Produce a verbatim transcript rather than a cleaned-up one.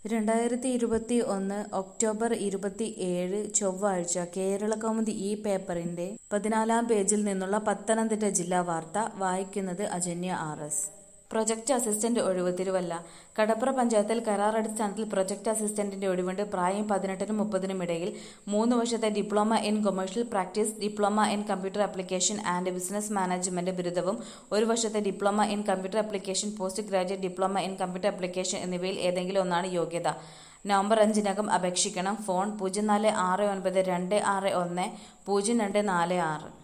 രണ്ടായിരത്തി ഇരുപത്തി ഒന്ന് ഒക്ടോബർ ഇരുപത്തി ഏഴ് ചൊവ്വാഴ്ച കേരളകൗമുദി ഈ പേപ്പറിന്റെ പതിനാലാം പേജിൽ നിന്നുള്ള പത്തനംതിട്ട ജില്ലാ വാർത്ത വായിക്കുന്നത് Ajanya R S. Project assistant ഒഴിവ് തിരുവല്ല. കടപ്ര പഞ്ചായത്തിൽ കരാറടിസ്ഥാനത്തിൽ പ്രൊജക്ട് അസിസ്റ്റന്റിന്റെ ഒഴിവുണ്ട്. പ്രായം പതിനെട്ടിനും മുപ്പതിനും ഇടയിൽ. മൂന്ന് വർഷത്തെ diploma in commercial practice, diploma in computer application and business management ബിരുദവും ഒരു വർഷത്തെ diploma in computer application, post graduate diploma in computer application എന്നിവയിൽ ഏതെങ്കിലും ഒന്നാണ് യോഗ്യത. നവംബർ അഞ്ചിനകം അപേക്ഷിക്കണം. ഫോൺ പൂജ്യം നാല് ആറ് ഒൻപത് രണ്ട് ആറ് ഒന്ന് പൂജ്യം രണ്ട് നാല് ആറ്.